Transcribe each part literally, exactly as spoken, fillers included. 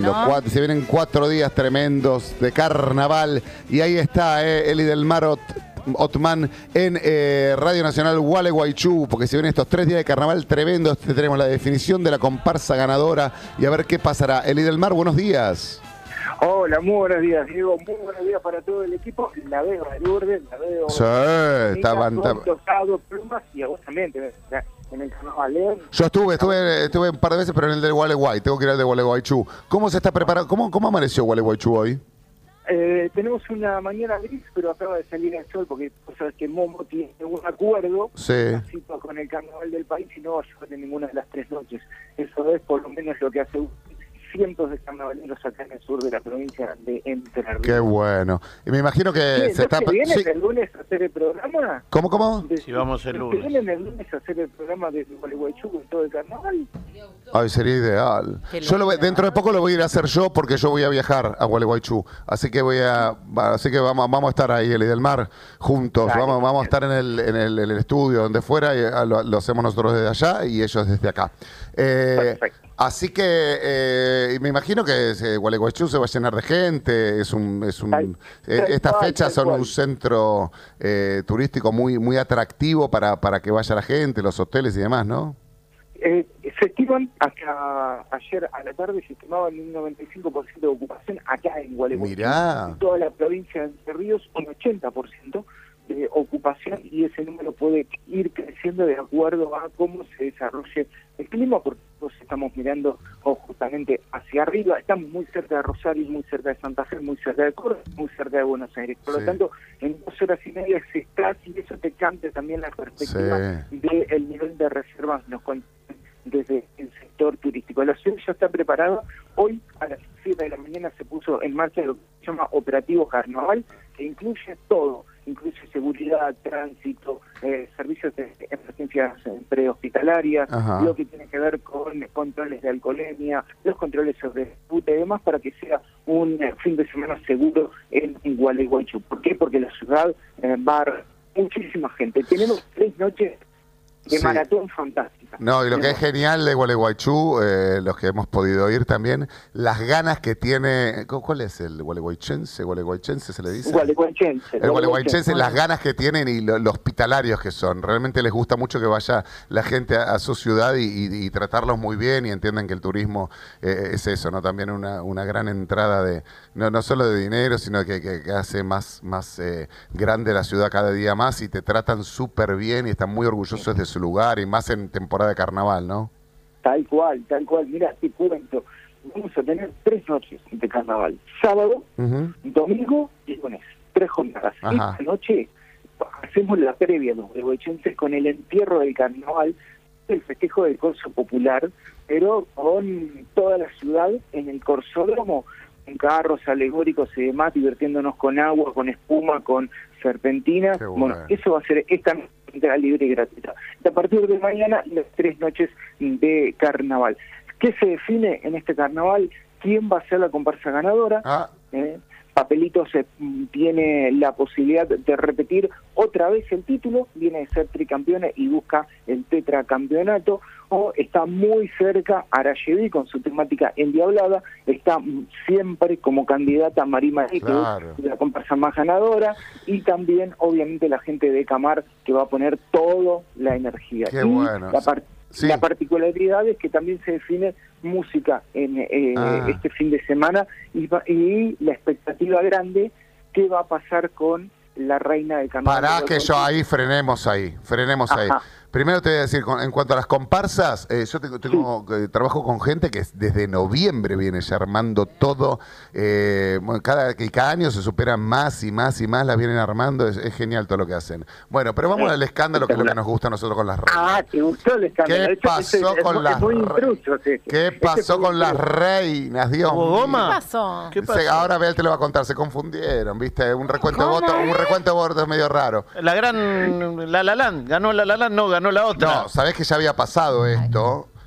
¿no? Cuatro, se vienen cuatro días tremendos de carnaval. Y ahí está eh, Eli del Mar Ot Otman en eh, Radio Nacional Gualeguaychú, porque se vienen estos tres días de carnaval tremendos. Tenemos la definición de la comparsa ganadora y a ver qué pasará. Eli del Mar, buenos días. Hola, muy buenos días, Diego. Muy buenos días para todo el equipo. La veo a Lourdes, la veo. Sí, estaban. Tocado, plumas y a vos también te ves en el carnaval. ¿eh? Yo estuve, estuve, estuve un par de veces, pero en el del Gualeguay. Tengo que ir al de Gualeguaychú. ¿Cómo se está preparando? ¿Cómo, cómo amaneció Gualeguaychú hoy? Eh, tenemos una mañana gris, pero acaba de salir el sol porque vos sabés que Momo tiene un acuerdo sí. con el carnaval del país y no va a llover en ninguna de las tres noches. Eso es por lo menos lo que hace cientos de carnavaleros acá en el sur de la provincia de Entre Ríos. Qué bueno. Y me imagino que ¿Sí, se está... ¿Vienen sí. el lunes a hacer el programa? ¿Cómo, cómo? De, si vamos el lunes. ¿Vienen el lunes a hacer el programa de Gualeguaychú con todo el carnaval? Ay, sería ideal. Yo lo, dentro de poco lo voy a ir a hacer yo porque yo voy a viajar a Gualeguaychú. Así que voy a, así que vamos, vamos a estar ahí, Eli del Mar, juntos. Dale, vamos, vamos a estar en el, en el, en el estudio, donde fuera, y lo, lo hacemos nosotros desde allá y ellos desde acá. Eh, Perfecto. Así que eh, me imagino que eh, Gualeguaychú se va a llenar de gente. Es un, es un, tal, eh, tal estas cual, fechas son cual. un centro eh, turístico muy, muy atractivo para, para que vaya la gente, los hoteles y demás, ¿no? Eh, se estiman, hasta ayer a la tarde se estimaban un noventa y cinco por ciento de ocupación acá en Gualeguaychú. Mirá. En toda la provincia de Entre Ríos, un ochenta por ciento de ocupación, y ese número puede ir creciendo de acuerdo a cómo se desarrolle el clima, porque nosotros estamos mirando oh, justamente hacia arriba. Estamos muy cerca de Rosario, muy cerca de Santa Fe, muy cerca de Córdoba, muy cerca de Buenos Aires. Por sí. lo tanto, en dos horas y media se está, y eso te cambia también la perspectiva sí. del nivel de reservas nos desde el sector turístico. La ciudad ya está preparada. Hoy a las siete de la mañana se puso en marcha lo que se llama Operativo Carnaval, que incluye todo, incluye seguridad, tránsito, eh, servicios de emergencias prehospitalarias, lo que tiene que ver con controles de alcoholemia, los controles sobre ruta y demás, para que sea un eh, fin de semana seguro en Gualeguaychú. ¿Por qué? Porque la ciudad eh, va a haber muchísima gente. Tenemos tres noches de sí. maratón fantástica. No, y lo que es genial de Gualeguaychú, eh, los que hemos podido ir también, las ganas que tiene... ¿Cuál es el gualeguaychense? ¿Gualeguaychense se le dice? Gualeguaychense. El gualeguaychense, las ganas que tienen y lo, lo hospitalarios que son. Realmente les gusta mucho que vaya la gente a, a su ciudad y, y, y tratarlos muy bien, y entiendan que el turismo eh, es eso, ¿no? También una, una gran entrada de, no, no solo de dinero, sino que, que, que hace más, más eh, grande la ciudad cada día más, y te tratan súper bien y están muy orgullosos de su lugar, y más en temporada de carnaval, ¿no? Tal cual, tal cual. Mira, te cuento, vamos a tener tres noches de carnaval: sábado, uh-huh. domingo y lunes. Tres jornadas. Ajá. Esta noche hacemos la previa, los gualeguaychenses, con el entierro del carnaval, el festejo del corso popular, pero con toda la ciudad en el corsódromo, con carros alegóricos y demás, divirtiéndonos con agua, con espuma, con serpentinas. Bueno. bueno, eso va a ser esta entrada libre y gratuita. Y a partir de mañana, las tres noches de carnaval. ¿Qué se define en este carnaval? ¿Quién va a ser la comparsa ganadora? Ah. ¿Eh? Papelito se tiene la posibilidad de repetir otra vez el título, viene de ser tricampeona y busca el tetracampeonato, o está muy cerca Arayeví con su temática endiablada, está siempre como candidata Marima, claro, que es la comparsa más ganadora, y también obviamente la gente de Camar, que va a poner toda la energía. Qué y bueno. La parte Sí. La particularidad es que también se define música en eh, ah. este fin de semana, y, y la expectativa grande, ¿qué va a pasar con la reina del carnaval? Pará que yo ahí frenemos ahí, frenemos Ajá. ahí. Primero te voy a decir, con, en cuanto a las comparsas, eh, yo tengo, tengo sí. eh, trabajo con gente que desde noviembre viene ya armando todo. Eh, cada, que cada año se superan más y más y más, las vienen armando. Es, es genial todo lo que hacen. Bueno, pero vamos sí. al escándalo, que es lo que nos gusta a nosotros con las reinas. Ah, ¿te gustó el escándalo? ¿Qué pasó con las reinas? ¿Qué pasó con las reinas? Dios mío. ¿Qué pasó? ¿Qué pasó? Se, ahora Bel te lo va a contar, se confundieron, ¿viste? Un recuento de votos, un recuento de votos medio raro. La gran La La Land, ganó La La Land, no ganó la otra. No, sabés que ya había pasado esto.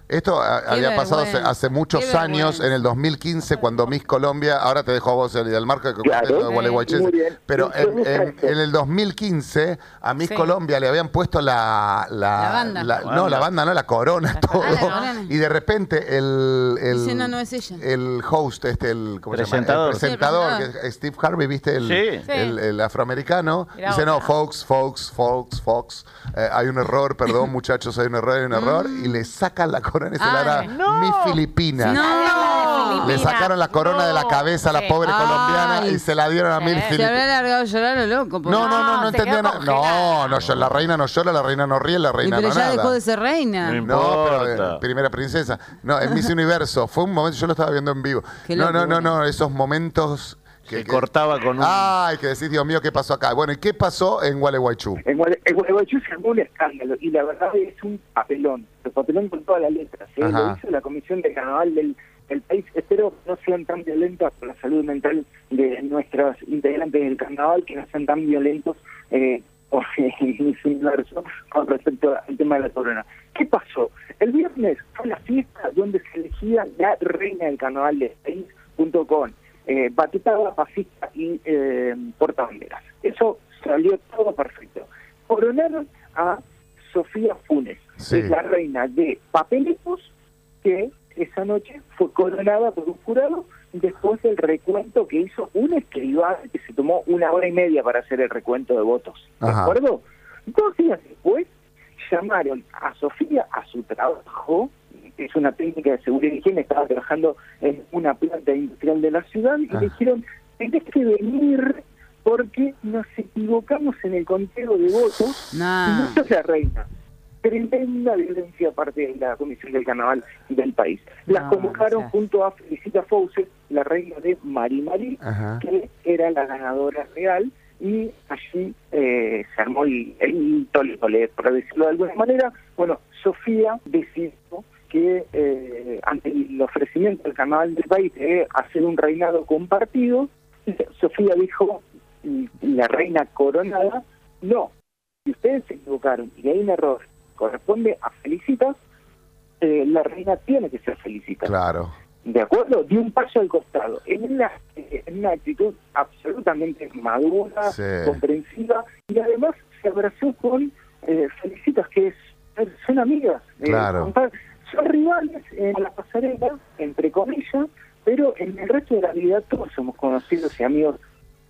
Esto a, había pasado hace, hace muchos años, en el dos mil quince, cuando Miss Colombia, ahora te dejo a vos el del marco que claro, de Gualeguaychú, pero en, en, en el dos mil quince a Miss sí. Colombia le habían puesto la... La, la banda. La, la no, la banda, no, la corona, la todo. Ah, la corona. Y de repente el... el Dice, no, no es ella. El host, este, el, ¿cómo presentador, se llama? El presentador, sí, el presentador. Que Steve Harvey, ¿viste? El, sí. el, el afroamericano. Era dice, otra. no, folks, folks, folks, folks, eh, hay un error, perdón, muchachos, hay un error, hay un error, mm. y le sacan la corona y se la da no. Miss Filipina. No. Le sacaron la corona no. de la cabeza a la pobre Ay. colombiana y se la dieron a Miss Filipina. Se habrá largado a llorar lo loco. No, no, no, no entendía nada. No, no, la reina no llora, la reina no ríe, la reina y pero no ya nada. dejó de ser reina. No, no pero eh, primera princesa. No, en Miss Universo. Fue un momento, yo lo estaba viendo en vivo. Qué no, loco, no, no, no, esos momentos... Que, que cortaba con un... Ay, que decís, Dios mío, ¿qué pasó acá? Bueno, ¿y qué pasó en Gualeguaychú? En, Guale, en Gualeguaychú se armó un escándalo y la verdad es un papelón. Un papelón con todas las letras. ¿eh? Lo hizo la Comisión de Carnaval del, del país. Espero que no sean tan violentas por la salud mental de nuestros integrantes del Carnaval, que no sean tan violentos eh, por el universo con respecto al tema de la corona. ¿Qué pasó? El viernes fue la fiesta donde se elegía la reina del Carnaval del país junto con Eh, batutada, pasista y eh, portabanderas. Eso salió todo perfecto. Coronaron a Sofía Funes, sí. que es la reina de Papelitos, que esa noche fue coronada por un jurado después del recuento que hizo un escribano que se tomó una hora y media para hacer el recuento de votos. ¿De Ajá. acuerdo? Dos días después llamaron a Sofía a su trabajo. Es una técnica de seguridad y higiene, estaba trabajando en una planta industrial de la ciudad y ah. le dijeron, tenés que venir porque nos equivocamos en el conteo de votos nah. y no sos la reina. Tremenda violencia aparte de la Comisión del Carnaval del país. Las no, convocaron no sé. junto a Felicita Fawcett, la reina de Mari Mari, Ajá. que era la ganadora real, y allí eh, se armó el, el tole tole, por decirlo de alguna manera. Bueno, Sofía decidió que eh, ante el ofrecimiento del Carnaval del país de hacer un reinado compartido, Sofía dijo, la reina coronada, no, si ustedes se equivocaron y hay un error, corresponde a Felicitas, eh, la reina tiene que ser Felicitas. Claro. ¿De acuerdo? Dio un paso al costado, en una, en una actitud absolutamente madura, sí. comprensiva, y además se abrazó con eh, Felicitas, que es, son amigas. Claro. Eh, Son rivales en la pasarela, entre comillas, pero en el resto de la vida todos somos conocidos y amigos.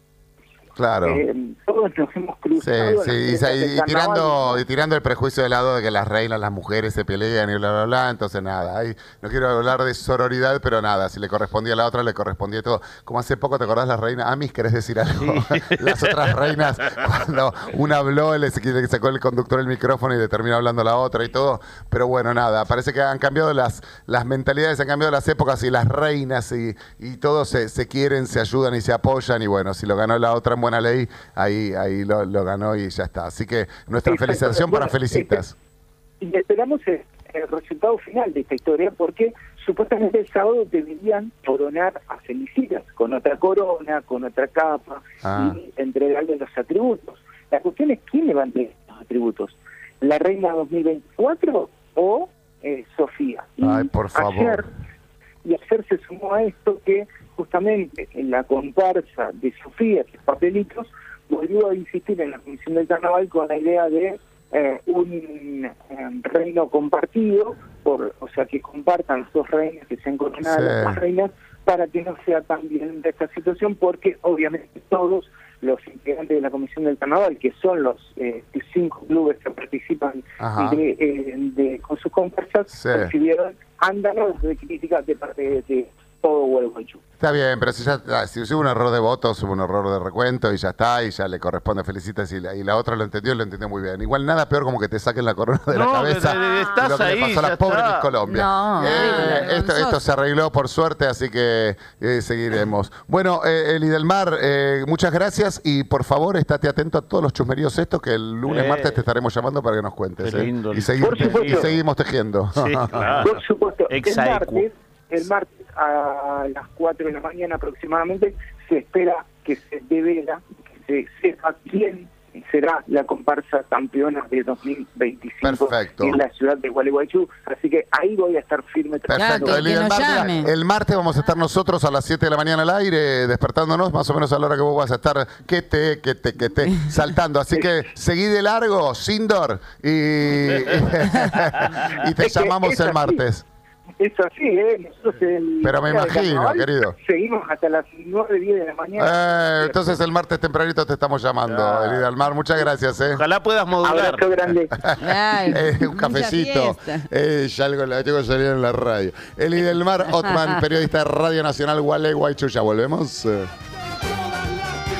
Claro. Eh, todos nos hemos cruzado. Sí, sí, y, y, tirando, y tirando el prejuicio de lado de que las reinas, las mujeres se pelean y bla, bla, bla. Entonces, nada, ahí no quiero hablar de sororidad, pero nada, si le correspondía a la otra, le correspondía todo. Como hace poco, ¿te acordás las reinas? Amis, ¿querés decir algo? Sí. Las otras reinas, cuando una habló, le sacó el conductor el micrófono y le terminó hablando la otra y todo. Pero bueno, nada, parece que han cambiado las, las mentalidades, han cambiado las épocas y las reinas y, y todos se, se quieren, se ayudan y se apoyan. Y bueno, si lo ganó la otra buena ley, ahí ahí lo, lo ganó y ya está. Así que nuestra Exacto. felicitación bueno, para Felicitas. Y esperamos el, el resultado final de esta historia, porque supuestamente el sábado deberían coronar a Felicitas con otra corona, con otra capa, ah. y entregarle los atributos. La cuestión es quién le va a entregar los atributos, la reina dos mil veinticuatro o eh, Sofía. Y Ay, por favor. Ayer, y ayer se sumó a esto que justamente en la comparsa de Sofía, que es Papelitos, volvió a insistir en la Comisión del Carnaval con la idea de eh, un eh, reino compartido, por, o sea, que compartan las dos reinas, que sean coronadas las dos reinas, para que no sea tan violenta esta situación, porque obviamente todos los integrantes de la Comisión del Carnaval, que son los eh, cinco clubes que participan de, eh, de, con sus comparsas, sí. recibieron ándalos de críticas de parte de, de todo Gualeguaychú. Está bien, pero si ya si hubo un error de votos, hubo un error de recuento y ya está, y ya le corresponde Felicitas y la, y la otra lo entendió, lo entendió muy bien. Igual nada peor como que te saquen la corona de no, la cabeza de, de, estás lo que ahí, le pasó a la pobre Miss Colombia. No, eh, esto, esto se arregló por suerte, así que eh, seguiremos. Bueno, eh, Eli del Mar, eh, muchas gracias y por favor estate atento a todos los chusmeríos estos, que el lunes, eh, martes te estaremos llamando para que nos cuentes. Eh, y, seguir, y seguimos tejiendo. Sí, claro. Por supuesto. El martes, el martes a las cuatro de la mañana aproximadamente se espera que se devela, que se sepa quién será la comparsa campeona de dos mil veinticinco Perfecto. en la ciudad de Gualeguaychú, así que ahí voy a estar firme. Perfecto. Claro, el, que nos martes, llame. el martes vamos a estar nosotros a las siete de la mañana al aire, despertándonos, más o menos a la hora que vos vas a estar, que te, que te, que te, saltando. Así que seguí de largo, Sindor, y, y te Es que llamamos es el así. martes. Es así, ¿eh? Nosotros el Pero me día de imagino, carnaval querido. seguimos hasta las nueve, diez de la mañana. Eh, entonces el martes tempranito te estamos llamando, Ah. Elida Almar. Muchas gracias. Eh. Ojalá puedas modular. Abrazo grande. Ay, Eh, un mucha cafecito. fiesta. Eh, ya algo la tengo que salir en la radio. Elida Almar Otman, periodista de Radio Nacional Gualeguaychú. Ya volvemos. Eh.